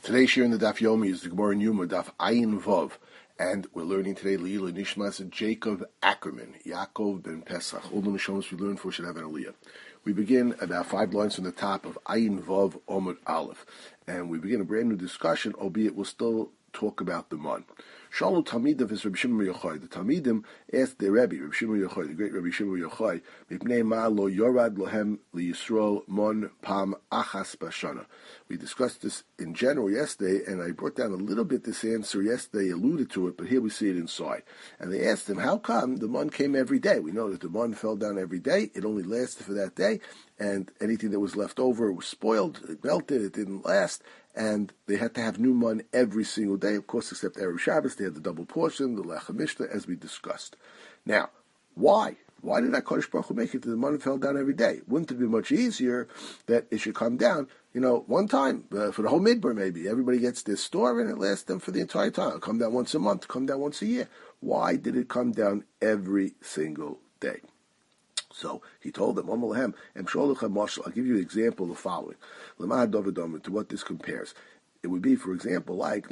Today's share in the Daf Yomi is the Gemara in Yuma, Daf Ayin Vov, and we're learning today Leila Nishmas Jacob Ackerman, Yaakov ben Pesach. All the Nishomas we learn for should have an Aliyah. We begin about 5 lines from the top of Ayin Vov Omud Aleph, and we begin a brand new discussion, albeit we'll still talk about the Mon. Shalu Talmidav is Rabbi Shimon Yochai. The Talmidim asked their Rebbe, Rabbi Shimon Yochai, the great Rabbi Shimon Yochai, Mipnei Ma lo yorad lohem liyisrael mon pam achas bashana. We discussed this in general yesterday, and I brought down a little bit this answer yesterday, alluded to it, but here we see it inside. And they asked him, how come the Mon came every day? We know that the Mon fell down every day. It only lasted for that day, and anything that was left over was spoiled, it melted, it didn't last. And they had to have new Mon every single day, of course, except Erev Shabbos. They had the double portion, the Lechem Mishnah, as we discussed. Now, why? Why did HaKadosh Baruch Hu make it that the Mon fell down every day? Wouldn't it be much easier that it should come down, one time, for the whole Midbar maybe? Everybody gets their store and it lasts them for the entire time. It'll come down once a month, come down once a year. Why did it come down every single day? So he told them, I'll give you an example of the following. To what this compares. It would be, for example, like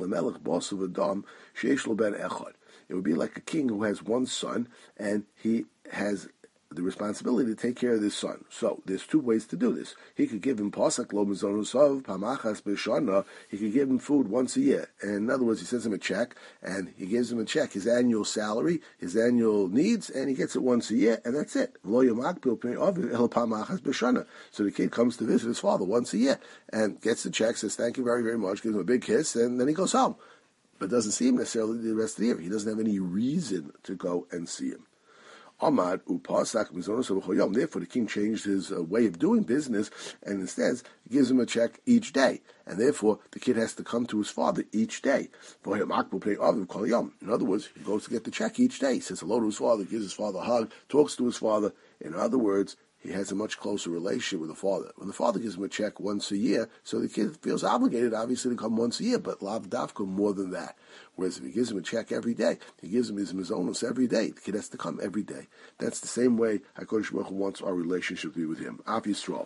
it would be like a king who has one son, and he has the responsibility to take care of this son. So there's 2 ways to do this. He could give him pasak lo mizonusav pamachas b'shana. He could give him food once a year. And in other words, he sends him a check, and he gives him a check, his annual salary, his annual needs, and he gets it once a year, and that's it. So the kid comes to visit his father once a year, and gets the check, says thank you very, very much, gives him a big kiss, and then he goes home. But doesn't see him necessarily the rest of the year. He doesn't have any reason to go and see him. Therefore, the king changed his way of doing business, and instead gives him a check each day. And therefore, the kid has to come to his father each day. In other words, he goes to get the check each day. He says hello to his father, gives his father a hug, talks to his father. In other words, he has a much closer relationship with the father. When the father gives him a check once a year, so the kid feels obligated, obviously, to come once a year, but lav davka more than that. Whereas if he gives him a check every day, he gives him his mizonos every day, the kid has to come every day. That's the same way HaKadosh Baruch Hu wants our relationship to be with him. Av Yisrael.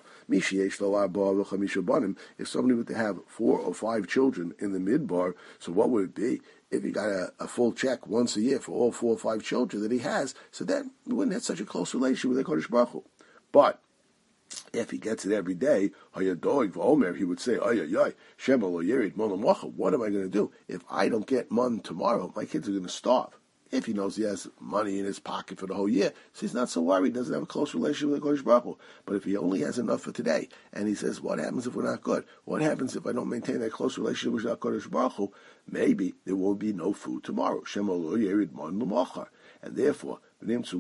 If somebody were to have 4 or 5 children in the midbar, so what would it be? If he got a full check once a year for all 4 or 5 children that he has, so then he wouldn't have such a close relationship with HaKadosh Baruch Hu. But if he gets it every day, he would say, what am I going to do? If I don't get Mon tomorrow, my kids are going to starve. If he knows he has money in his pocket for the whole year, so he's not so worried, doesn't have a close relationship with the Kodesh Baruch Hu. But if he only has enough for today, and he says, what happens if we're not good? What happens if I don't maintain that close relationship with the Kodesh Baruch Hu? Maybe there will be no food tomorrow. And therefore, he says,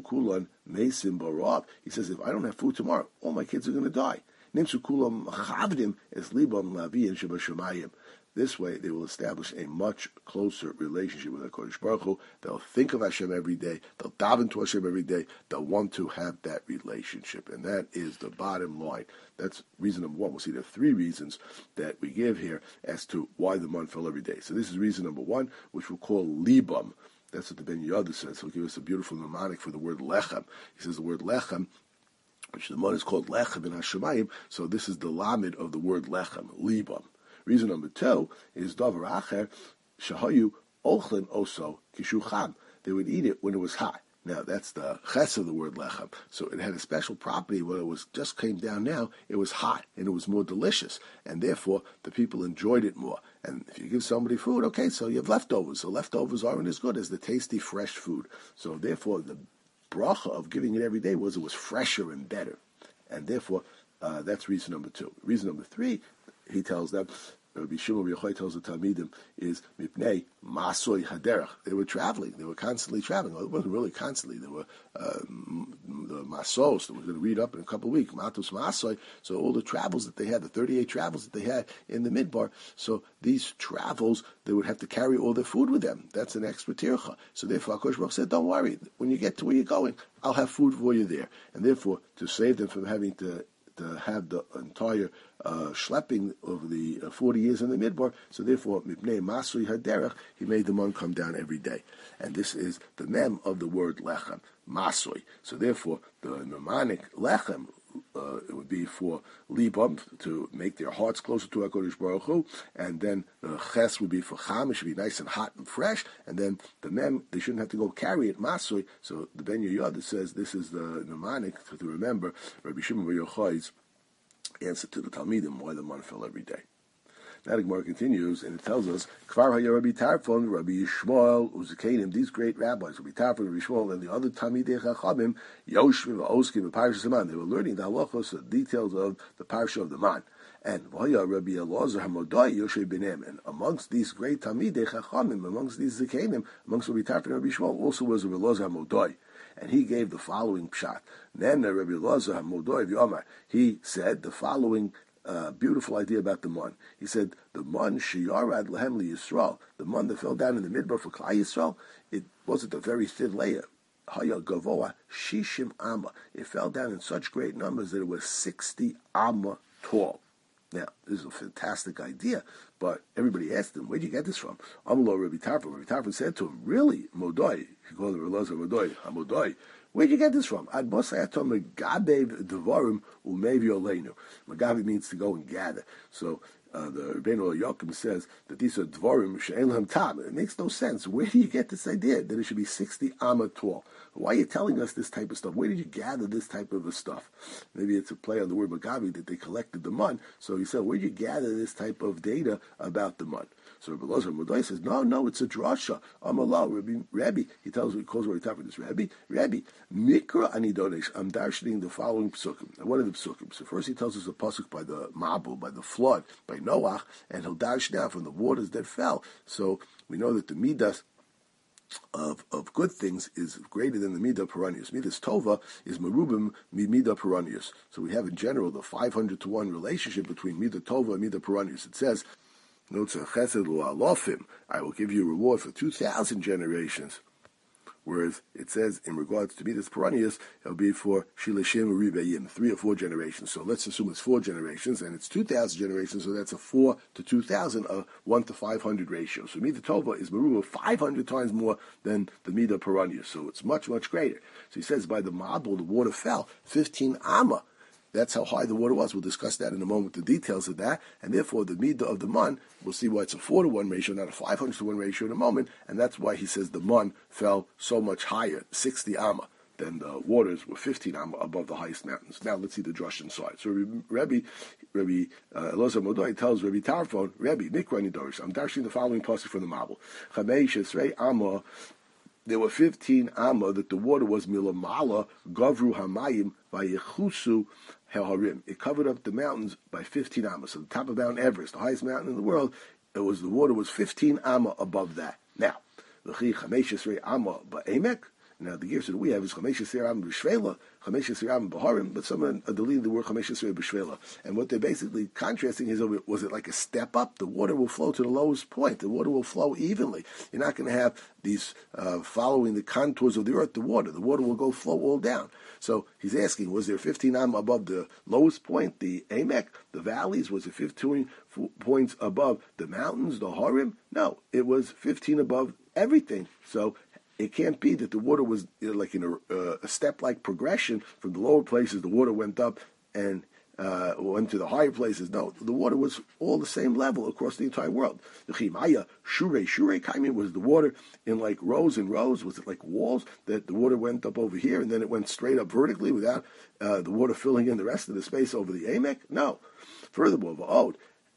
if I don't have food tomorrow, all my kids are going to die. This way, they will establish a much closer relationship with HaKadosh Baruch Hu. They'll think of Hashem every day. They'll daven to Hashem every day. They'll want to have that relationship. And that is the bottom line. That's reason number 1. We'll see there are 3 reasons that we give here as to why the Mon fell every day. So this is reason number 1, which we'll call libam. That's what the Ben Yoda says. He'll give us a beautiful mnemonic for the word lechem. He says the word lechem, which the Mon is called lechem in Hashemayim. So this is the lamed of the word lechem, libam. Reason number 2 is davar acher shahayu ochlen oso kishucham. They would eat it when it was hot. Now that's the ches of the word lechem. So it had a special property when it was just came down now. It was hot and it was more delicious, and therefore the people enjoyed it more. And if you give somebody food, okay, so you have leftovers. So leftovers aren't as good as the tasty fresh food. So therefore the bracha of giving it every day it was fresher and better, and therefore that's reason number 2. Reason number 3. He tells them, Rabbi Shimon Yochai tells the Talmidim, is Mipnei Masoy Haderach. They were traveling. They were constantly traveling. Well, it wasn't really constantly. There were the Masos that we're going to read up in a couple of weeks, Matos Masoy. So all the travels that they had, the 38 travels that they had in the Midbar, so these travels, they would have to carry all their food with them. That's an extra tircha. So therefore, HaKadosh Baruch Hu said, don't worry. When you get to where you're going, I'll have food for you there. And therefore, to save them from having to have the entire schlepping of the 40 years in the Midbar, so therefore, Mipnei Masui Haderech, he made the Mon come down every day. And this is the mem of the word lechem, Masui. So therefore, the mnemonic lechem, it would be for libam, to make their hearts closer to HaKadosh Baruch Hu, and then the ches would be for cham, it should be nice and hot and fresh, and then the mem, they shouldn't have to go carry it, masui. So the Ben Yehoyada says this is the mnemonic to remember Rabbi Shimon Bar Yochai's answer to the Talmidim why the man fell every day. Now the Gemara continues, and it tells us, Kvar Haya Rabbi Tarfon, Rabbi Yishmael, Uzakanim, these great rabbis, Rabbi Tarfon, Rabbi Yishmael, and the other Talmidei Chachamim, Yoshvim, Oskim, Parshas Haman, they were learning the halachos, the details of the parsha of the man. And Vaya Rabbi Elazar Hamodai Yoshe Benem, and amongst these great Talmidei Chachamim, amongst these Zakanim, amongst Rabbi Tarfon and Rabbi Yishmael, also was Rabbi Elazar Hamodai. And he gave the following pshat. Then Rabbi Elazar Hamodai V'Yomar, he said the following beautiful idea about the man. He said, the man sheyarad lehem liyisrael, the man that fell down in the midbar for Klal Yisrael, it wasn't a very thin layer. Haya gavoa shishim amma. It fell down in such great numbers that it was 60 amma tall. Now, this is a fantastic idea, but everybody asked him, where'd you get this from? Amalo Rabbi Tarfon. Rabbi Tarfon said to him, really, Modoi, he called him Elazar Modoi, Hamodoi, where'd you get this from? Ad Bosayatom Megabev Devarim Umevi Oleinu. Megabev means to go and gather. So the Rebbeinu Yochim says that these are Dvarim She'elam Tam. It makes no sense. Where do you get this idea that it should be 60 amma tall? Why are you telling us this type of stuff? Where did you gather this type of stuff? Maybe it's a play on the word Megabev that they collected the mun. So he said, where did you gather this type of data about the mun? So Rabbi Elazar Modai says, no, it's a drasha. Amalah, Rabbi, he calls Rabbi Tarfon this Rabbi, Mikra Anidonesh, I'm darshaning the following psukim. And what are the psukim? So first he tells us a pasuk by the Mabul, by the flood, by Noach, and he'll darsh down from the waters that fell. So we know that the midas of good things is greater than the midah peranius. Midas tova is merubim midah peranius. So we have in general the 500-to-1 relationship between midah tova and midah peranius. It says, notes chesed lu'alofim, I will give you a reward for 2,000 generations. Whereas it says in regards to midas peranius, it'll be for shilashim uribeyim, 3 or 4 generations. So let's assume it's 4 generations, and it's 2,000 generations, so that's a 4 to 2,000, a 1 to 500 ratio. So midah tova is meruba 500 times more than the midah peranius, so it's much, much greater. So he says by the Mabul, the water fell 15 amma. That's how high the water was. We'll discuss that in a moment, the details of that. And therefore, the midah of the mun, we'll see why it's a 4-to-1 ratio, not a 500-to-1 ratio in a moment. And that's why he says the mun fell so much higher, 60 amma, than the waters were 15 amma above the highest mountains. Now let's see the drush inside. So Rabbi Elazar Modai tells Rabbi Tarfon, Rabbi Mikrani Dorish, I'm dashing the following passage from the Mabul. Chameish Esrei amma. There were 15 amma that the water was milamala gavru hamayim vayechusu harim. It covered up the mountains by 15 amma. So the top of Mount Everest, the highest mountain in the world, the water was 15 amma above that. Now, the chamesh esrei amma ba'emek. Now the gears that we have is chamesh esrei amma b'shvela, chamesh esrei amma b'harim, but someone deleted the word chamesh esrei b'shvela. And what they're basically contrasting is, was it like a step up? The water will flow to the lowest point. The water will flow evenly. You're not going to have these following the contours of the earth. The water will go flow all down. So he's asking, was there 15 amma above the lowest point, the Amek, the valleys? Was it 15 points above the mountains, the Harim? No, it was 15 above everything. So it can't be that the water was like in a step-like progression from the lower places. The water went up and went to the higher places. No, the water was all the same level across the entire world. The Chimaya, Shure Kaimim, was the water in like rows and rows? Was it like walls that the water went up over here and then it went straight up vertically without the water filling in the rest of the space over the Amek? No. Furthermore, Va'od,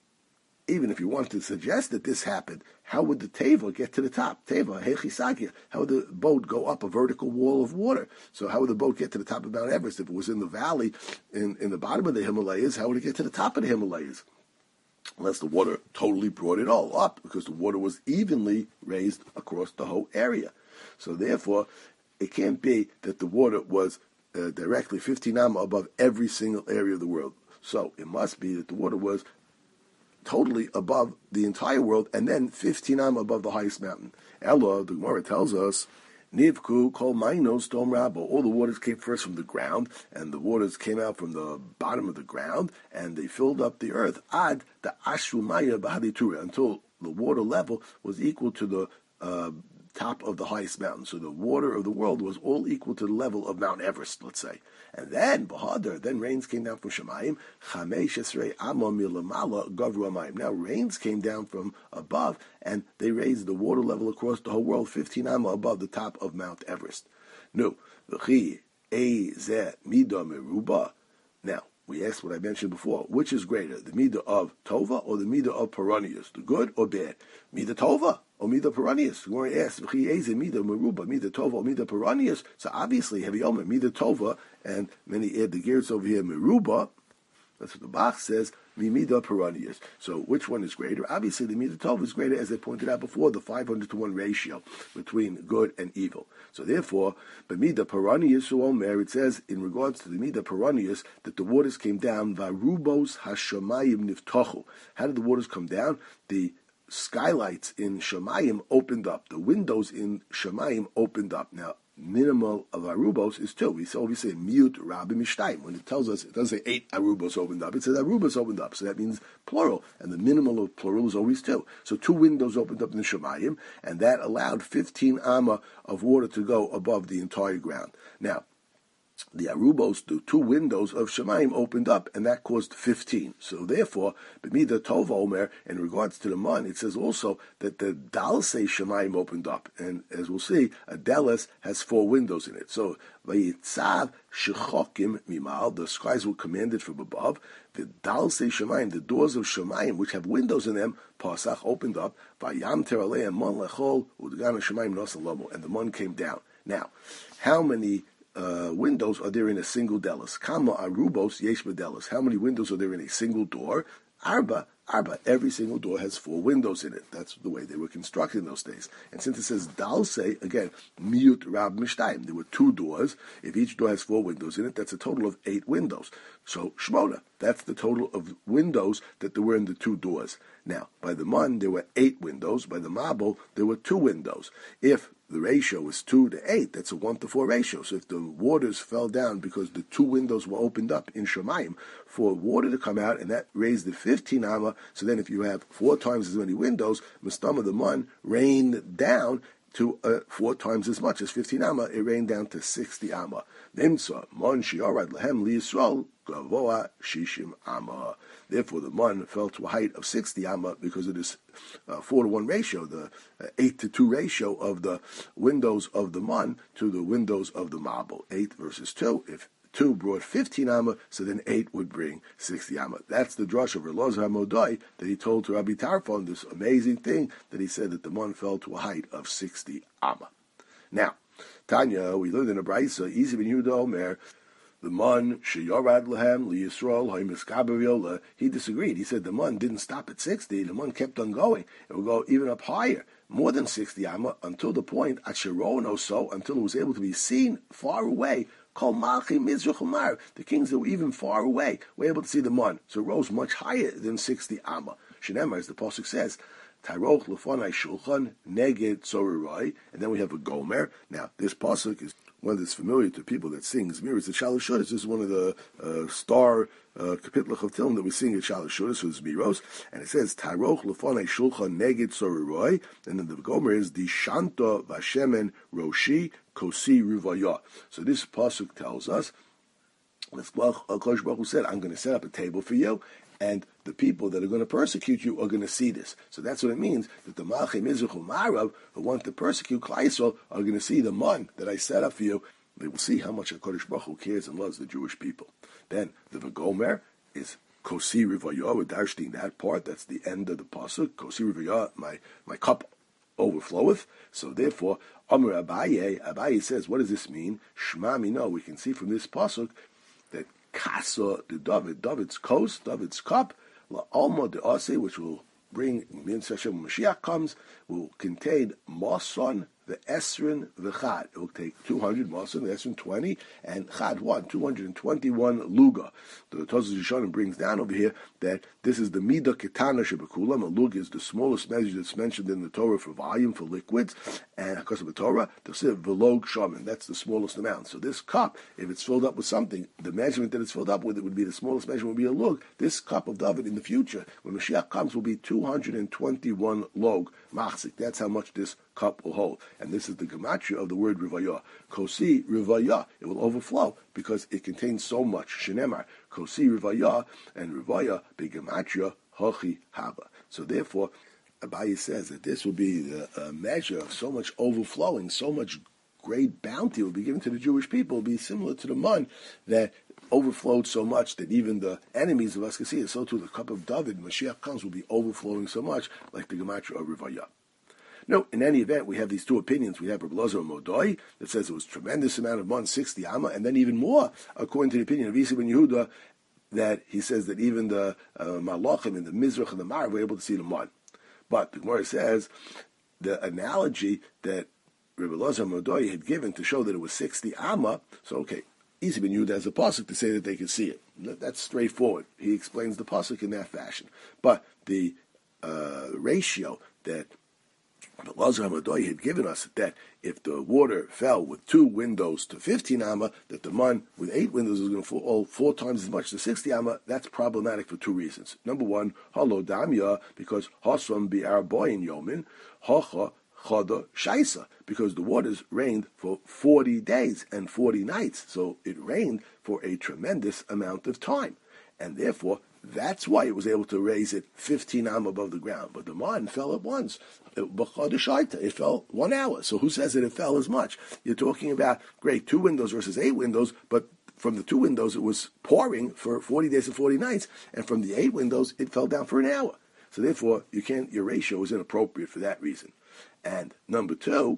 even if you want to suggest that this happened, how would the Teva get to the top? Teva, Hechisagia. How would the boat go up a vertical wall of water? So how would the boat get to the top of Mount Everest? If it was in the valley, in the bottom of the Himalayas, how would it get to the top of the Himalayas? Unless the water totally brought it all up, because the water was evenly raised across the whole area. So therefore, it can't be that the water was directly 15 amma above every single area of the world. So it must be that the water was totally above the entire world, and then 15 amma above the highest mountain. Ella, the Gemara tells us, Nivku kol mainos dom rabo. All the waters came first from the ground, and the waters came out from the bottom of the ground, and they filled up the earth. Ad the ashru maya bahaditura, until the water level was equal to the top of the highest mountain. So the water of the world was all equal to the level of Mount Everest, let's say. And then, then rains came down from Shemayim. Now rains came down from above, and they raised the water level across the whole world 15 amma above the top of Mount Everest. No, now, we asked what I mentioned before. Which is greater, the midah of Tova or the midah of Peronius? The good or bad? Midah Tova or midah Peronius? We're going to ask, midah Meruba, midah Tova or midah Peronius? So obviously, heavy omer, midah Tova, and many add the gears over here, Meruba. That's what the Bach says, Mimida Peronius. So which one is greater? Obviously, the Midah Tov is greater, as I pointed out before, the 500-to-1 ratio between good and evil. So therefore, B'Midah Peronius, Omer, it says, in regards to the Midah Peronius, that the waters came down, Varubos Hashamayim Niftochu. How did the waters come down? The skylights in Shemayim opened up. The windows in Shemayim opened up. Now, minimal of arubos is 2. We always say mute rabbi mishtayim. When it tells us, it doesn't say 8 arubos opened up. It says arubos opened up. So that means plural. And the minimal of plural is always 2. So 2 windows opened up in the Shemayim, and that allowed 15 amma of water to go above the entire ground. Now, the arubos, the 2 windows of Shemayim opened up, and that caused 15. So therefore, B'midah Tova Omer, in regards to the man, it says also that the Dalsei Shemayim opened up, and as we'll see, a Delis has 4 windows in it. So Vayitzav Shechokim Mimal, the skies were commanded from above. The Dalsei Shemayim, the doors of Shemayim, which have windows in them, Pasach opened up. Vayam Teralei Mon Lechol Udgana Shemayim Nosan Lomo, and the man came down. Now, how many windows are there in a single delis? Kama arubos yesh bedelis. How many windows are there in a single door? Arba. Every single door has 4 windows in it. That's the way they were constructed in those days. And since it says dalse, again, miut rab mishtayim. There were 2 doors. If each door has 4 windows in it, that's a total of 8 windows. So shmona, that's the total of windows that there were in the 2 doors. Now, by the man, there were 8 windows. By the mabel, there were 2 windows. If the ratio is 2 to 8, that's a 1 to 4 ratio. So if the waters fell down because the 2 windows were opened up in Shemayim, for water to come out, and that raised the 15 amma, so then if you have 4 times as many windows, Mustama the Mun rained down to 4 times as much as 15 amma, it rained down to 60 amma. Nimsa, Mon Shiorad Lehem Li Yisrael, Gavoa Shishim Amma. Therefore, the man fell to a height of 60 amma because of this 4-to-1 ratio, the 8-to-2 ratio of the windows of the man to the windows of the mabel. 8 versus 2. If 2 brought 15 amma, so then 8 would bring 60 amma. That's the drush of Elazar HaModai that he told to Rabbi Tarfon, this amazing thing that he said that the man fell to a height of 60 amma. Now, Tanya, we learned in a Braisa, Izi ben Yehuda Omer, the man sheyorad lehem liyisrael ha'imiskaberiola. He disagreed. He said the man didn't stop at 60. The man kept on going. It would go even up higher, more than 60 amma, until the point at Sharon or so, until it was able to be seen far away. Kol malchi mizrach umar. The kings that were even far away were able to see the man. So it rose much higher than 60 amma. Shenemar, as the pasuk says, Taroch lefonai shulchan neged tzoruroi, and then we have a gomer. Now this pasuk is one that's familiar to people that sing Zmiris at Shalosh Shudas. This is one of the star kapitlach of Tilm that we sing at Shalosh Shudas, so it's Zmiros, and it says Taroch lefonai shulchan neged tzoruroi, and then the gomer is the Shanta vashemen roshi kosi ruvaya. So this pasuk tells us, Kosh Baruch Hu said, I'm going to set up a table for you, and the people that are going to persecute you are going to see this. So that's what it means, that the Malchei Mizrach Umarav, who want to persecute Klal Yisrael, are going to see the man that I set up for you. They will see how much HaKadosh Baruch Hu cares and loves the Jewish people. Then the Vagomer is Kosi Rivayah, we're darshing that part, that's the end of the pasuk. Kosi Rivayah, my cup overfloweth. So therefore, Amr Abaye says, what does this mean? Shma Mino, we can see from this pasuk that Kasa the David's coast, David's cup, La Alma de Ase, which will bring, when Mashiach comes, will contain Mason, the Esrin, the Chad. It will take 200 Mason, the Esrin 20, and Chad 1, 221 Luga. The Tosas Yishonim brings down over here that this this is the Midah Ketana Shebekulam. A lug is the smallest measure that's mentioned in the Torah for volume, for liquids. And because of the Torah, they'll say Velog Shaman. That's the smallest amount. So this cup, if it's filled up with something, the measurement that it's filled up with, it would be the smallest measurement would be a lug. This cup of David in the future, when Mashiach comes, will be 221 log machzik. That's how much this cup will hold. And this is the gematria of the word Rivayah. Kosi Rivayah. It will overflow because it contains so much. Shenemar. Kosi Rivayah, and Rivayah begematria Hochi Haba. So therefore, Abaye says that this will be a measure of so much overflowing, so much great bounty will be given to the Jewish people. It will be similar to the man that overflowed so much that even the enemies of us can see it. So too the cup of David, Mashiach comes, will be overflowing so much like the gematria of Rivayah. No, in any event, we have these two opinions. We have Rabbi Elazar Modoi that says it was a tremendous amount of man, 60 amma, and then even more, according to the opinion of Yisi ben Yehuda, that he says that even the Malachim and the Mizrach and the Marav were able to see the man. But the Gemara says the analogy that Rabbi Elazar Modoi had given to show that it was 60 amma, so okay, Yisi ben Yehuda has a pasuk to say that they could see it. That's straightforward. He explains the pasuk in that fashion. But the ratio that Elazar HaModoi had given us, that if the water fell with 2 windows to 15 amma, that the man with 8 windows is going to fall 4 times as much to 60 amma. That's problematic for 2 reasons. Number one, halo damya, because hasam bi'ar boyin yomin, hacha chada shaisa, because the waters rained for 40 days and 40 nights. So it rained for a tremendous amount of time. And therefore, that's why it was able to raise it 15 am above the ground. But the man fell at once. It fell 1 hour. So who says that it fell as much? You're talking about, great, 2 windows versus 8 windows, but from the 2 windows it was pouring for 40 days and 40 nights, and from the 8 windows it fell down for an hour. So therefore, your ratio is inappropriate for that reason. And number 2,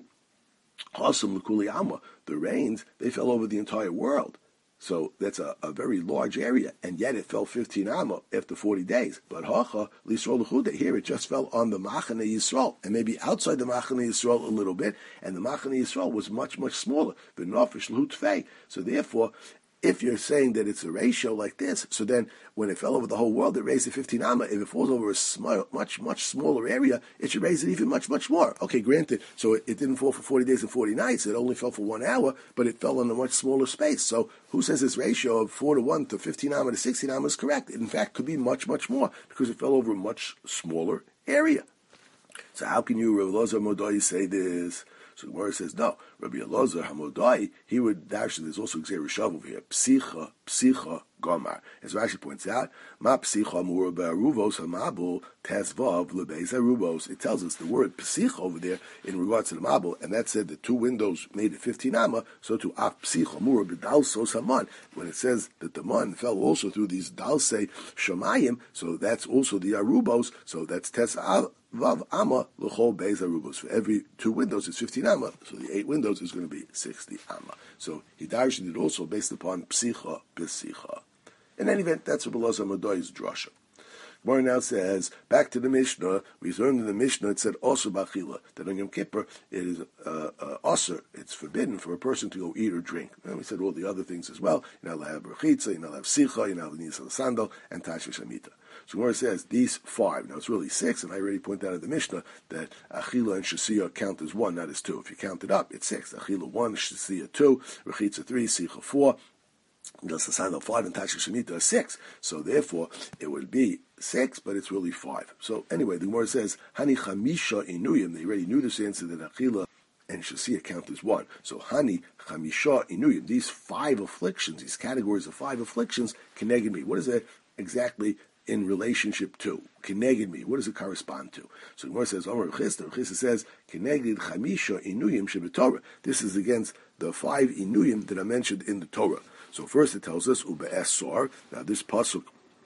Hasam L'Kuli Amma, the rains, they fell over the entire world. So that's a very large area, and yet it fell 15 amma after 40 days. But Hacha, L'Yisrael L'Chuda, here it just fell on the Machane Yisrael, and maybe outside the Machane Yisrael a little bit, and the Machane Yisrael was much, much smaller. The Nofish L'Hutfei. So therefore, if you're saying that it's a ratio like this, so then when it fell over the whole world, it raised it 15 amma. If it falls over a much, much smaller area, it should raise it even much, much more. Okay, granted, so it didn't fall for 40 days and 40 nights. It only fell for 1 hour, but it fell in a much smaller space. So who says this ratio of 4-1 to 15 amma to 16 amma is correct? It, in fact, could be much, much more because it fell over a much smaller area. So how can you, Rabbi Elazar Modoi, say this? So the Gemara says, no, Rabbi Elazar HaModai, he would dash, there's also Gzeir Shav over here, Psicha, Gomar. As Rashi points out, Ma Psicha Mura Be'aruvos HaMabul Tesvav Lebeis Aruvos. It tells us the word Psicha over there in regards to the Mabul, and that said the 2 windows made it 15 amma, so to Af Psicha Mura Be'dalsos HaMan. When it says that the man fell also through these Dalsei Shamayim, so that's also the Arubos, so that's Tesvav amma l'chol beis arubos. For every 2 windows, it's 15 amma. So the 8 windows is going to be 60 amma. So he darshan it also based upon psicha b'sicha. In any event, that's Rabbi Elazar Modoi's drasha. Gemara now says, back to the Mishnah, we learned in the Mishnah, it said also b'achila, that on Yom Kippur, it is osir, it's forbidden for a person to go eat or drink. And we said all the other things as well. You're not allowed to have brachitza, you're not allowed to have sicha, you're not allowed to have nisal sandal, and tashvish amita. So Gemara says, these 5, now it's really 6, and I already pointed out in the Mishnah that achila and shasiya count as 1, not as 2. If you count it up, it's 6. Achila 1, shasiya 2, brachitza 3, sicha 4, nisal sandal 5, and tashvish amita 6. So therefore, it would be 6, but it's really 5. So anyway, the Gemara says, Hani Chamisha Inuyim. They already knew this answer that Achila and Shasiya count as 1. So Hani Chamisha Inuyim. These 5 afflictions, these categories of 5 afflictions, Keneged me. What is that exactly in relationship to? Keneged me. What does it correspond to? So the Gemara says, Omer Chisda. Chisda says, Keneged Chamisha Inuyim Shebetorah. This is against the 5 Inuyim that are mentioned in the Torah. So first it tells us, Ube'esor. Now this pasuk,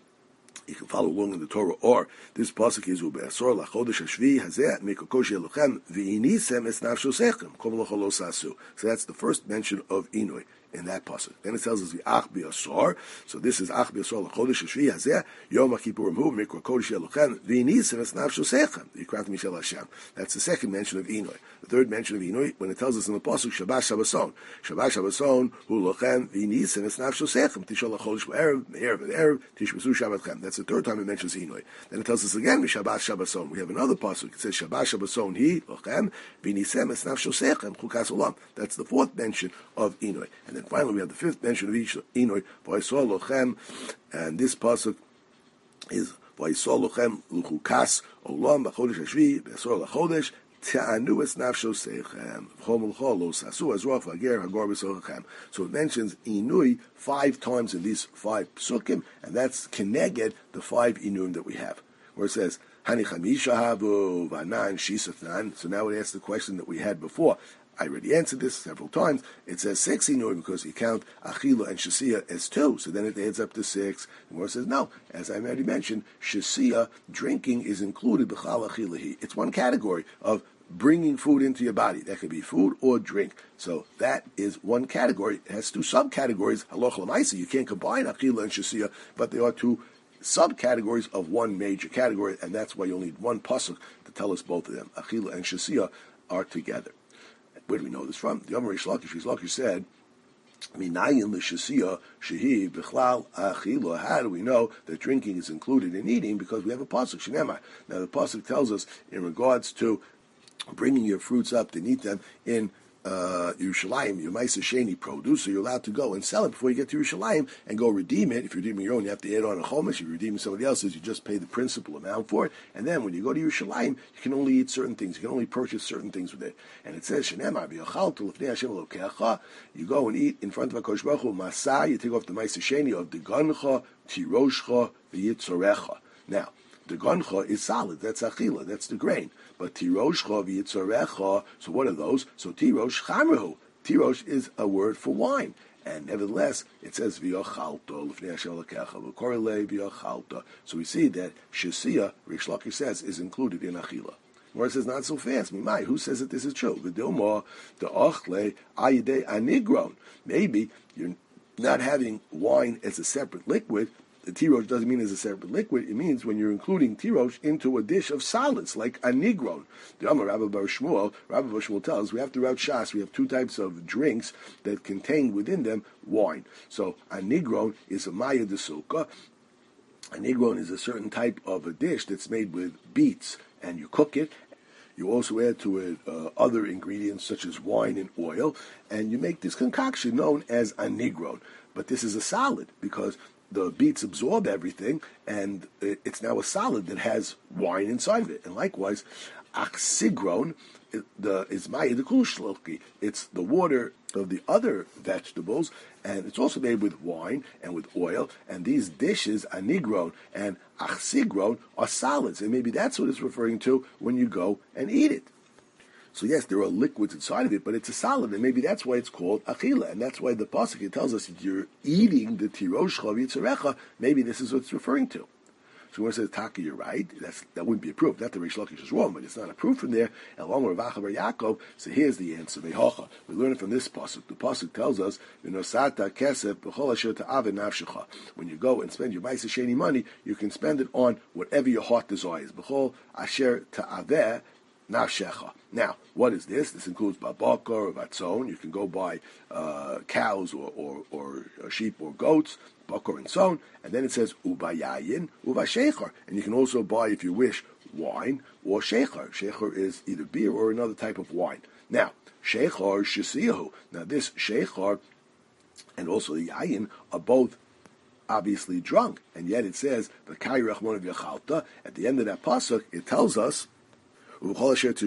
you can follow along in the Torah, or this pasuk is Ube'asor lachodesh hashvi hazeh mikokosh yelochem v'inisem es nafshosechem kol lachol sasu. So that's the first mention of Inui in that pasuk. Then it tells us v'ach bi'asor. So this is ach bi'asor lachodesh hashvi hazeh yom ha'kippurim hu mikokosh yelochem v'inisem es nafshosechem v'yikrat mishel Hashem. That's the second mention of Inui. The third mention of Inui, when it tells us in the pasuk Shabbat Shabbason, Shabbat Shabbason hu lochem v'inisem es nafshosechem tishol lachodesh b'erev b'erev tishbasu Shabbatchem. That's That's the third time it mentions Inui. Then it tells us again, Shabbat Shabbason. We have another pasuk. It says, Shabbat Shabbason Hi, Lochem, V'nisem Esnaf Shosechem, Chukas Olam. That's the fourth mention of Inui. And then finally we have the fifth mention of each Inui, V'Yisrael Lochem, and this pasuk is V'Yisrael Lochem, Luchukas Olam, B'Chodesh Hashvi, B'Yisrael L'Chodesh, so it mentions Inui 5 times in these 5 psukim, and that's keneged the 5 Inuim that we have, where it says Hani Chamisha Havu Vanan Shisathan. So now it asks the question that we had before. I already answered this several times. It says 6 Inuim because you count Achila and Shasiya as 2, so then it adds up to 6. And where it says no, as I already mentioned, Shasiya, drinking, is included B'chal Achilahi. It's one category of bringing food into your body. That could be food or drink. So that is one category. It has 2 subcategories. Haloch l'maisa. You can't combine Achila and Shasiya, but there are 2 subcategories of one major category, and that's why you'll need one pasuk to tell us both of them. Achila and Shasiya are together. Where do we know this from? The Amar Rish Lakish said, Minayin l'shasiya shehi b'chlal achila. How do we know that drinking is included in eating? Because we have a pasuk shenemar. Now the pasuk tells us in regards to bringing your fruits up to eat them in Yerushalayim, your Maisa Sheni produce, so you're allowed to go and sell it before you get to Yerushalayim and go redeem it. If you're redeeming your own, you have to add on a chomesh. If you're redeeming somebody else's, you just pay the principal amount for it. And then when you go to Yerushalayim, you can only eat certain things. You can only purchase certain things with it. And it says, Shenemar b'yachaltu l'fnei Hashem elokecha. You go and eat in front of HaKadosh Baruch Hu, Masah, you take off the Maisa Sheni of the Gancha, Tiroshcha, v'yitzorecha. Now, the gancha is solid. That's achila. That's the grain. But tiroshcha v'yitzorecha. So what are those? So tirosh chamrehu. Tirosh is a word for wine. And nevertheless, it says v'yachalta l'fnei Hashem l'kecha v'korele v'yachalta. So we see that shasiya, Rish Lakish says, is included in achila. Where it says not so fast. Mimai, who says that this is true? V'dilma the ochle ayidei anigron. Maybe you're not having wine as a separate liquid. The tirosh doesn't mean as a separate liquid. It means when you're including tirosh into a dish of solids, like a nigron. The Amar Rabbi Bar Shmuel tells us we have to route shas. We have 2 types of drinks that contain within them wine. So a nigron is a maya de sulka. A nigron is a certain type of a dish that's made with beets, and you cook it. You also add to it other ingredients such as wine and oil, and you make this concoction known as a nigron. But this is a solid because the beets absorb everything, and it's now a solid that has wine inside of it. And likewise, achsigron is maya de kushloki. It's the water of the other vegetables, and it's also made with wine and with oil. And these dishes, anigron and achsigron, are solids, and maybe that's what it's referring to when you go and eat it. So yes, there are liquids inside of it, but it's a solid, and maybe that's why it's called achila, and that's why the pasuk it tells us if you're eating the tirosh v'yitzorecha, maybe this is what it's referring to. So when it says Taka, you're right. That wouldn't be a proof. Not that Rish Lakish is wrong, but it's not a proof from there. Along with Rav Acha bar Yaakov, so here's the answer. Ve'hocha. We learn it from this pasuk. The pasuk tells us v'nosata kesef b'chol asher ta'aveh nafshecha. When you go and spend your Maisa Sheni money, you can spend it on whatever your heart desires. B'chol asher ta'aveh nafshecha. Now, what is this? This includes babaka or batzon. You can go buy cows or sheep or goats, bakar and so on. And then it says ubayayin, ubashechar. And you can also buy, if you wish, wine or shechar. Shechar is either beer or another type of wine. Now, shechar shesiyahu. Now, this shechar and also the yayin are both obviously drunk. And yet it says, at the end of that pasuk, it tells us, so it says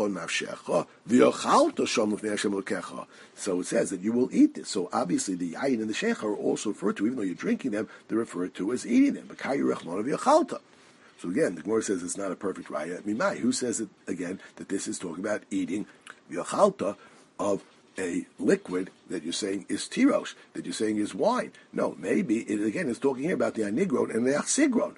that you will eat this. So obviously the yayin and the shecha are also referred to, even though you're drinking them, they're referred to as eating them. So again, the Gemara says it's not a perfect raya. Mimai, who says it again that this is talking about eating v'yachalta of a liquid that you're saying is tirosh, that you're saying is wine. No, maybe it again is talking here about the anigron and the achsigron.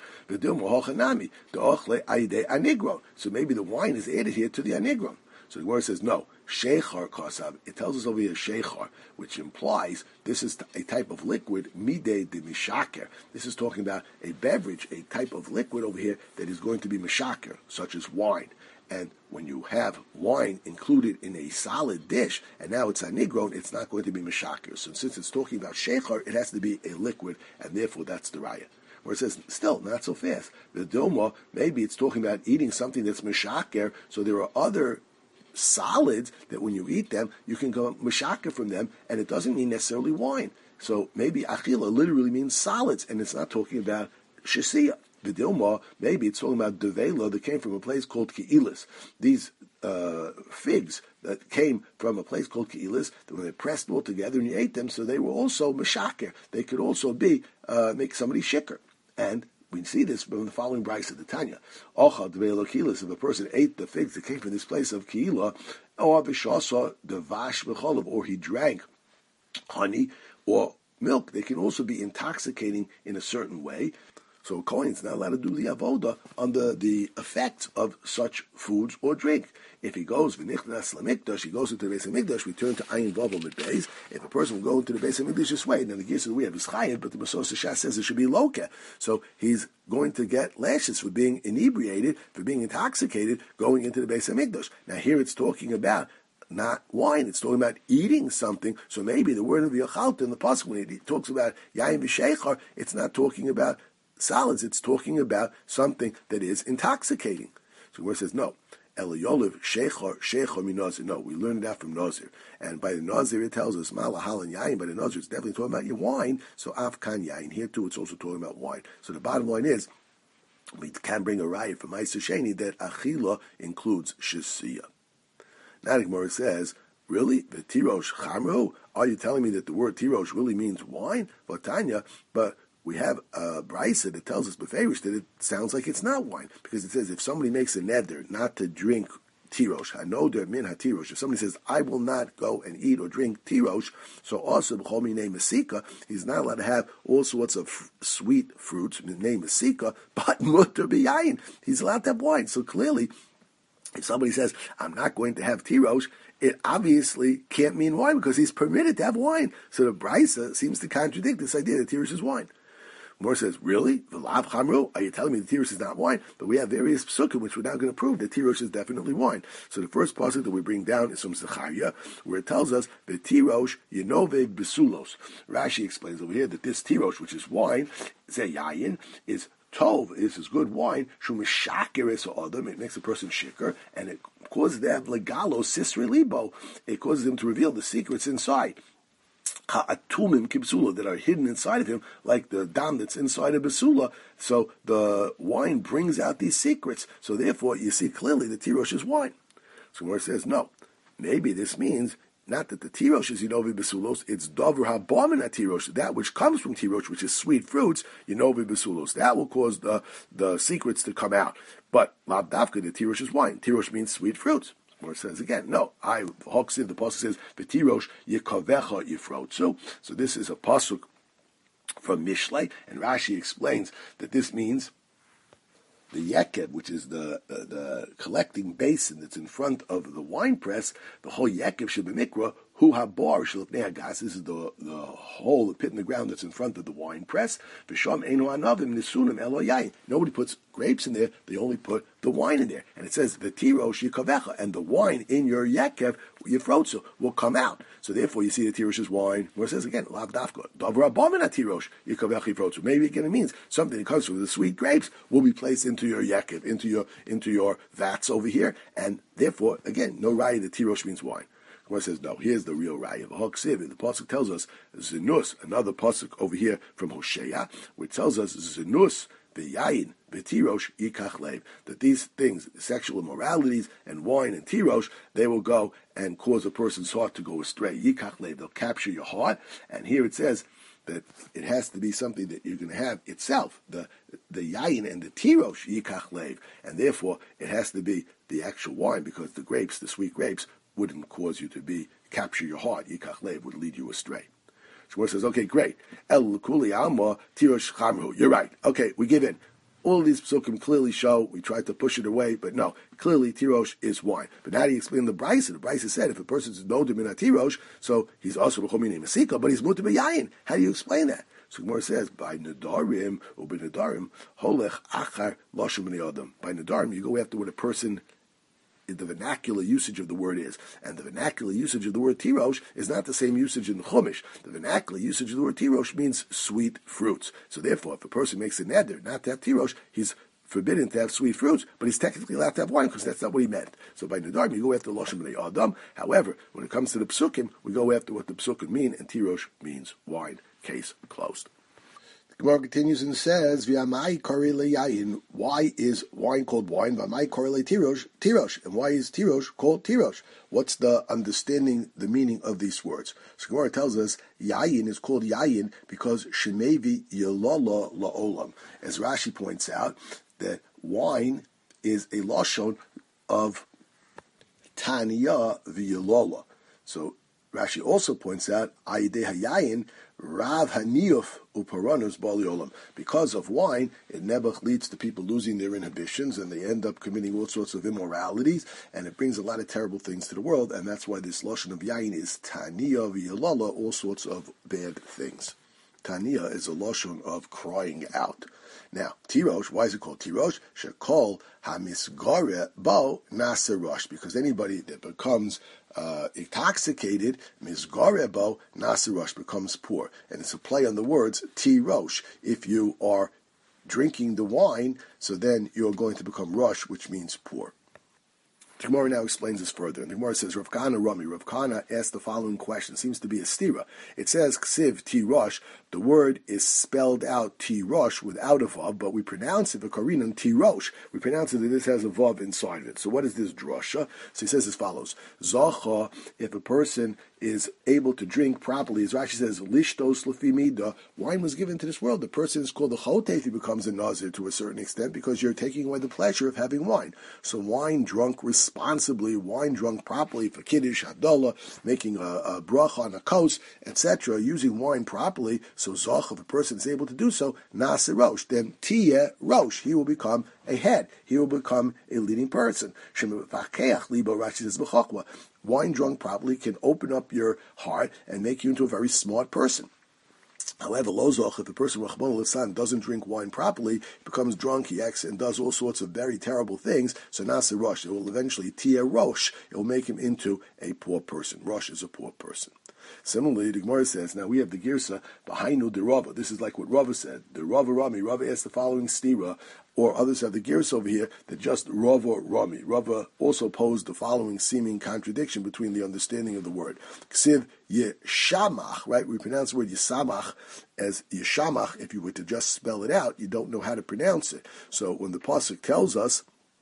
So maybe the wine is added here to the anigron. So the word says no. Shechar kasav. It tells us over here shechar, which implies this is a type of liquid midei de mishaker. This is talking about a beverage, a type of liquid over here that is going to be mishaker, such as wine. And when you have wine included in a solid dish, and now it's anigron, it's not going to be mishaker. So since it's talking about shechar, it has to be a liquid, and therefore that's the raya. Where it says, still, not so fast. The Dilma, maybe it's talking about eating something that's Meshaker, so there are other solids that when you eat them, you can go Meshaker from them, and it doesn't mean necessarily wine. So maybe Achila literally means solids, and it's not talking about Shesiya. The Dilma, maybe it's talking about Devela that came from a place called Keilis. These figs that came from a place called Keilis, that when they pressed all together and you ate them, so they were also Meshaker. They could also be, make somebody shikker. And we see this from the following brayse of the Tanya. Ochad Devela Keilis, if a person ate the figs that came from this place of Keila, or Vishasa Devash V'cholav, or he drank honey or milk, they can also be intoxicating in a certain way. So a Kohen's not allowed to do the avoda under the effects of such foods or drink. If he goes v'nichnas lamikdash, he goes into the Beis Hamikdash. We turn to Ayin Vav Amud Beis. If a person will go into the Beis Hamikdash this way, then the Gisa that we have is chayiv, but the Masos Shas says it should be loka. So he's going to get lashes for being inebriated, for being intoxicated, going into the Beis Hamikdash. Now here it's talking about not wine, it's talking about eating something. So maybe the word of Yachalta in the pasuk when it talks about yayin v'sheichar, it's not talking about solids, it's talking about something that is intoxicating. So where it says no, Eliyoliv sheichar minazir. No, we learned that from Nazir, and by the Nazir it tells us malahal and yain. By the Nazir, it's definitely talking about your wine. So afkan yain here too, it's also talking about wine. So the bottom line is, we can bring a raya from Ma'aser Sheni that achila includes shesiya. Now the Gemara says, really, the tirosh chamru? Are you telling me that the word tirosh really means wine? But Tanya, but we have a brayse that tells us beferish that it sounds like it's not wine, because it says if somebody makes a neder not to drink tirosh, hanoder min hatirosh, if somebody says I will not go and eat or drink tirosh, so also b'chol minei mesika, he's not allowed to have all sorts of sweet fruits minei mesika, but mutter b'yayin, he's allowed to have wine. So clearly, if somebody says I'm not going to have tirosh, it obviously can't mean wine because he's permitted to have wine. So the brayse seems to contradict this idea that tirosh is wine. Mor says, really? V'lav chamru? Are you telling me the tirosh is not wine? But we have various psukim which we're now going to prove that tirosh is definitely wine. So the first pasuk that we bring down is from Zechariah, where it tells us that tirosh yenove besulos. Rashi explains over here that this tirosh, which is wine, zeyayin, is tov, is good wine, shumishaker is adam, it makes a person shikker, and it causes them legalo sisre libo. It causes them to reveal the secrets inside. Ha'atumim kibsula, that are hidden inside of him, like the dam that's inside of basula. So the wine brings out these secrets. So therefore, you see clearly the tirosh is wine. So where it says no, maybe this means not that the tirosh is yinovi basulos, it's davar habamin tirosh, that which comes from tirosh, which is sweet fruits, yinovi basulos. That will cause the secrets to come out. But lav dafka, the tirosh is wine. Tirosh means sweet fruits. Where it says again, no, the pasuk says, v'tirosh yikavecha yifrotzu. So this is a pasuk from Mishlei, and Rashi explains that this means the yekeb, which is the collecting basin that's in front of the wine press, the whole yekeb should be mikra, hu habar shalipnei hagas. This is the hole, the pit in the ground that's in front of the wine press. V'sham einu anavim nisunim elo yain. Nobody puts grapes in there, they only put the wine in there. And it says, the tirosh yikavecha, and the wine in your yekev, yifrotzu, will come out. So therefore you see the tirosh is wine, where it says again, lav dafka, davar abomin tirosh yikavecha yifrotzu. Maybe again it means something that comes from the sweet grapes will be placed into your yekev, into your vats over here, and therefore, again, no raya that tirosh means wine. Gemara says, no, here's the real raya. The pasuk tells us, zenus, another pasuk over here from Hosea, which tells us, zenus, v'yayin, v'tirosh, yikach lev, that these things, sexual immoralities, and wine and tirosh, they will go and cause a person's heart to go astray. Yikach lev, they'll capture your heart. And here it says that it has to be something that you're going to have itself, the yayin and the tirosh, yikach lev, and therefore it has to be the actual wine, because the grapes, the sweet grapes, wouldn't cause you to capture your heart. Yikach lev would lead you astray. Shmuel says, okay, great. El kuli alma tirosh chamru. You're right. Okay, we give in. All of these psukim clearly show, we tried to push it away, but no, clearly tirosh is wine. But how do you explain the brayse? The brayse said if a person's nodim in a tirosh, so he's also b'chol minei mesika, but he's mutar b'yayin. How do you explain that? So Gemara says, by nadarim, or by nadarim, holech achar lashon b'nei adam. By nadarim, you go after what a person the vernacular usage of the word is. And the vernacular usage of the word tirosh is not the same usage in the Chumash. The vernacular usage of the word tirosh means sweet fruits. So therefore, if a person makes a neder not to have tirosh, he's forbidden to have sweet fruits, but he's technically allowed to have wine because that's not what he meant. So by Nedarim, you go after Loshem B'nei Adam. However, when it comes to the Psukim, we go after what the Psukim mean, and tirosh means wine. Case closed. The Gemara continues and says, "V'amai kari leyayin." Why is wine called wine? V'amai kari le tirosh, tirosh, and why is tirosh called tirosh? What's the understanding, the meaning of these words? So Gemara tells us yayin is called yayin because shemevi yelala laolam. As Rashi points out, that wine is a lashon of taniya v'yelala. So Rashi also points out ayidei hayayin rav haniyuf uparanus bali olam. Because of wine, it nebuch leads to people losing their inhibitions, and they end up committing all sorts of immoralities, and it brings a lot of terrible things to the world. And that's why this lashon of yayin is taniya v'yelala, all sorts of bad things. Taniya is a lashon of crying out. Now, tirosh, why is it called tirosh? Shekol hamisgare bo nasarosh, because anybody that becomes intoxicated, misgare bo nasarosh, becomes poor. And it's a play on the words tirosh. If you are drinking the wine, so then you're going to become rosh, which means poor. The Gemara now explains this further. And the Gemara says, Rav Kahana Rami. Rav Kahana asked the following question. It seems to be a stira. It says, Ksiv Tirosh. The word is spelled out Tirosh without a vav, but we pronounce it, V'karinan Tirosh. We pronounce it that this has a vav inside of it. So what is this drasha? So he says as follows. Zacha, if a person is able to drink properly, as Rashi says, Lishtos Lefimida, wine was given to this world. The person is called a chotef. He becomes a nazir to a certain extent because you're taking away the pleasure of having wine. So wine drunk responsibly, wine drunk properly for Kiddush, Havdalah, making a bracha on a kos, etc., using wine properly, so Zoch, if a person is able to do so, Nasa Rosh, then Tia Rosh, he will become a head, he will become a leading person. Rashi says, wine drunk properly can open up your heart and make you into a very smart person. However, lozoch, if a person Rachmana litzlan doesn't drink wine properly, becomes drunk, he acts and does all sorts of very terrible things. So nasa rosh, it will eventually tia rosh. It will make him into a poor person. Rosh is a poor person. Similarly, the Gemara says, now we have the girsa behind the Rava. This is like what Rava said. The Rava Rami. Rava asked the following stira, or others have the girsa over here that just Rava Rami. Rava also posed the following seeming contradiction between the understanding of the word. Ksiv yeshamach, right? We pronounce the word yesamach as yeshamach. If you were to just spell it out, you don't know how to pronounce it. So when the pasuk tells us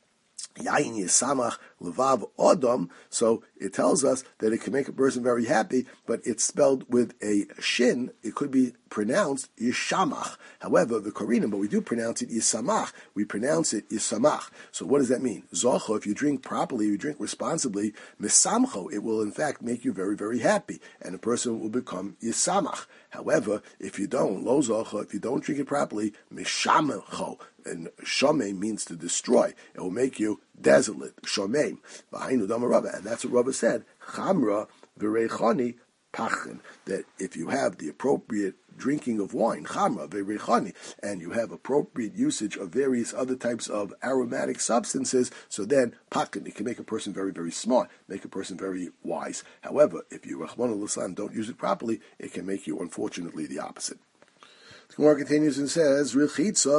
Yain Yesamach Levav Odom, so it tells us that it can make a person very happy, but it's spelled with a shin. It could be pronounced Yeshamach. However, the Korean, but we do pronounce it Yisamach. We pronounce it Yisamach. So what does that mean? Zocho, if you drink properly, you drink responsibly, Misamcho, it will in fact make you very, very happy, and a person will become Yisamach. However, if you don't, Lo Zocho, if you don't drink it properly, Mishamecho, and Shomei means to destroy. It will make you desolate. Shomei. And that's what Rava said. Chamra v'reichani pachin. That if you have the appropriate drinking of wine, chamra v'reichani, and you have appropriate usage of various other types of aromatic substances, so then pachin, it can make a person very, very smart, make a person very wise. However, if you, Rachmana litzlan, don't use it properly, it can make you, unfortunately, the opposite. The Gemara continues and says, how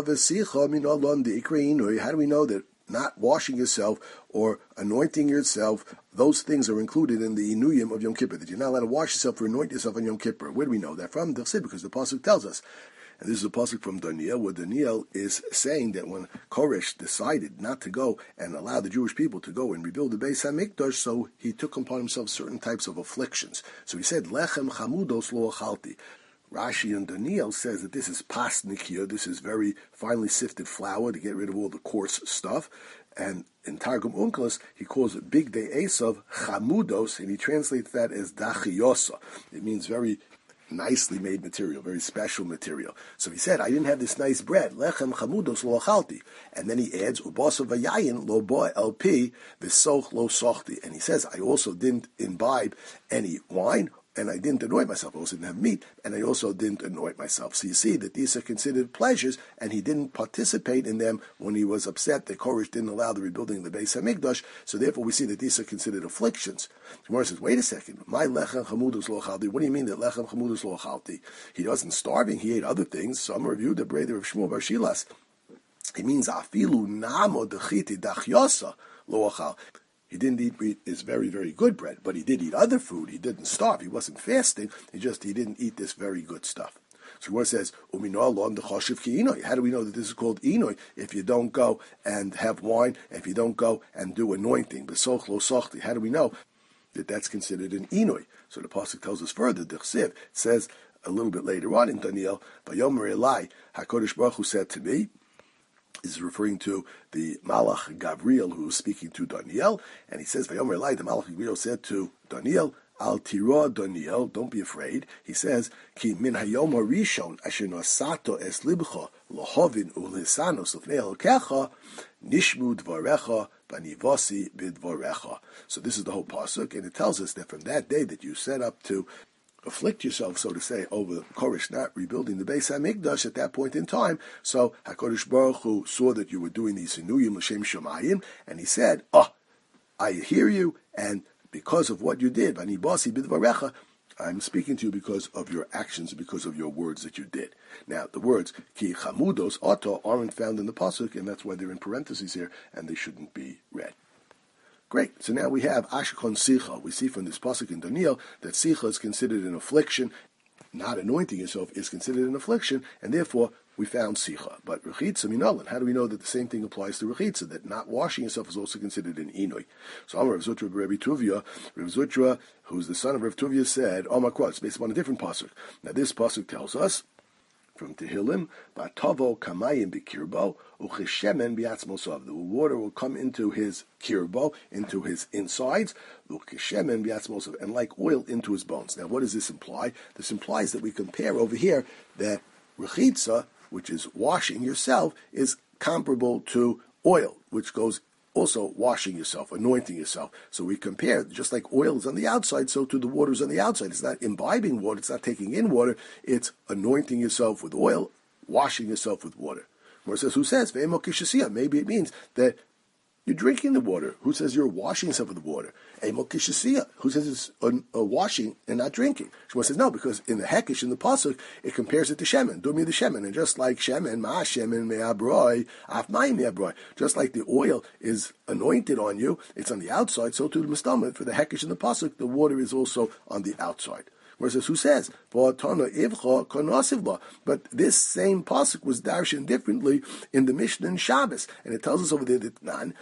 do we know that not washing yourself or anointing yourself, those things are included in the inuyim of Yom Kippur, that you're not allowed to wash yourself or anoint yourself on Yom Kippur? Where do we know that from? Because the pasuk tells us. And this is a pasuk from Daniel, where Daniel is saying that when Koresh decided not to go and allow the Jewish people to go and rebuild the Beis HaMikdash, so he took upon himself certain types of afflictions. So he said, Lechem chamudos lo achalti. Rashi and Daniel says that this is pasnikia, this is very finely sifted flour to get rid of all the coarse stuff. And in Targum Onkelos, he calls it Big Day Esav chamudos, and he translates that as dachiyosa. It means very nicely made material, very special material. So he said, I didn't have this nice bread, lechem chamudos lo achalti. And then he adds, ubaso vayayin lo bo elpi v'soch lo sochti. And he says, I also didn't imbibe any wine and I didn't anoint myself. I also didn't have meat, and I also didn't anoint myself. So you see that these are considered pleasures, and he didn't participate in them when he was upset that Koresh didn't allow the rebuilding of the Beis Hamikdash. So therefore, we see that these are considered afflictions. Gemara says, "Wait a second. My lechem chamudus lo achalti. What do you mean that lechem chamudus lo achalti? He wasn't starving. He ate other things. Some reviewed the brother of Shmuel bar Shilas. He means afilu namo dechiti dachyosa lo achal." He didn't eat his very, very good bread, but he did eat other food. He didn't starve. He wasn't fasting. He didn't eat this very good stuff. So Gemara says, how do we know that this is called inoi? If you don't go and have wine, if you don't go and do anointing, how do we know that that's considered an inoi? So the pasuk tells us further. The Chsiv says a little bit later on in Daniel, Vayomer Elai, HaKadosh Baruch Hu said to me, is referring to the Malach Gabriel who was speaking to Daniel, and he says, Vayomer Elai, the Malach Gabriel said to Daniel, Al tira Daniel, don't be afraid. He says, Ki min hayom harishon asher nasato es libcha lohovin ulisanos lefnei Elokecha nishmu dvarecha vanivasi bidvarecha. So this is the whole pasuk, and it tells us that from that day that you set up to afflict yourself, so to say, over Koresh not rebuilding the Beis Hamikdash at that point in time. So HaKadosh Baruch Hu saw that you were doing these sinuyim l'shem shamayim, and he said, I hear you, and because of what you did, vanibasi bidvarecha, I'm speaking to you because of your actions, because of your words that you did. Now, the words ki chamudos auto aren't found in the pasuk, and that's why they're in parentheses here, and they shouldn't be read. Great. So now we have Ashkon Sicha. We see from this pasuk in Daniel that Sicha is considered an affliction. Not anointing yourself is considered an affliction, and therefore we found Sicha. But Rechitza Minolan, how do we know that the same thing applies to Rechitza, that not washing yourself is also considered an Inoi? So Amar Rav Zutra Rabbi Tuvia, Rav Zutra, who's the son of Rav Tuvia, said, Omar Quad, it's based upon a different pasuk. Now this pasuk tells us, from Tehillim, Vatavo kamayim bikirbo, ucheshemen biatzmosav. The water will come into his kirbo, into his insides, ucheshemen biatzmosav, and like oil into his bones. Now, what does this imply? This implies that we compare over here that rechitza, which is washing yourself, is comparable to oil, which goes also washing yourself, anointing yourself. So we compare, just like oil is on the outside, so too the water is on the outside. It's not imbibing water, it's not taking in water, it's anointing yourself with oil, washing yourself with water. Where it says, who says, maybe it means that you're drinking the water. Who says you're washing yourself with the water? Who says it's a washing and not drinking? Shmuel says no, because in the Hekesh, in the pasuk, it compares it to shemen. Do me the shemen, and just like shemen, ma shemen me'abroi, af mayim me'abroi. Just like the oil is anointed on you, it's on the outside. So too the mistamah for the Hekesh in the pasuk, the water is also on the outside. Versus who says, but this same pasuk was darshan differently in the Mishnah and Shabbos, and it tells us over there that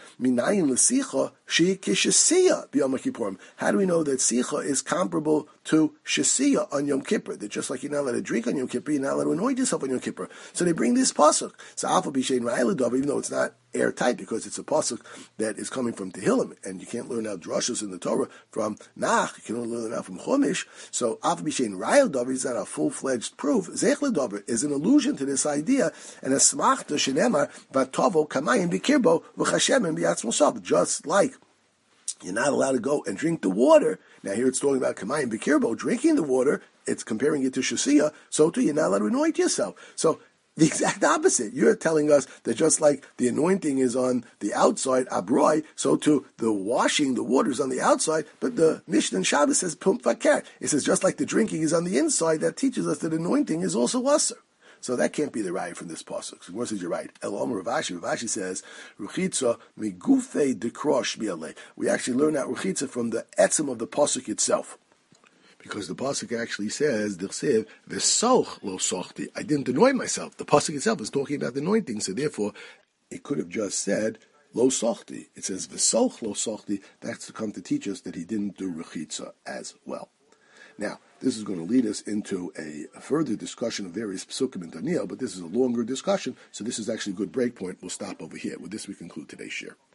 how do we know that sicha is comparable to shesiya on Yom Kippur? That just like you're not allowed to drink on Yom Kippur, you're not allowed to anoint yourself on Yom Kippur. So they bring this pasuk. So alpha b'shein ra'iladav, even though it's not airtight because it's a pasuk that is coming from Tehillim, and you can't learn out drashos in the Torah from Nach, you can only learn out from Chumash. So alpha b'shein ra'iladav is not a full-fledged proof. Zech l'davar is an allusion to this idea, and a smachta shenemar v'tovo kamayim b'kirbo v'chashem b'yatzmosav. Just like you're not allowed to go and drink the water. Now here it's talking about kamayim b'kirbo, drinking the water. It's comparing it to shasiya. So too, you're not allowed to anoint yourself. So the exact opposite. You're telling us that just like the anointing is on the outside, abroi, so too the washing, the water is on the outside, but the Mishnah and Shabbos says pum fakir. It says just like the drinking is on the inside, that teaches us that anointing is also lesser. So that can't be the raya from this pasuk. So Gemara says you're right. El Omer Ravashi. Ravashi says ruchitza migufe dekrosh bialei. We actually learn that ruchitza from the etzem of the pasuk itself, because the pasuk actually says d'chsev v'soch lo sochti. I didn't anoint myself. The pasuk itself is talking about the anointing, so therefore it could have just said lo sochti. It says v'soch lo sochti. That's to come to teach us that he didn't do ruchitza as well. Now, this is going to lead us into a further discussion of various psukim in Daniel, but this is a longer discussion, so this is actually a good break point. We'll stop over here. With this, we conclude today's share.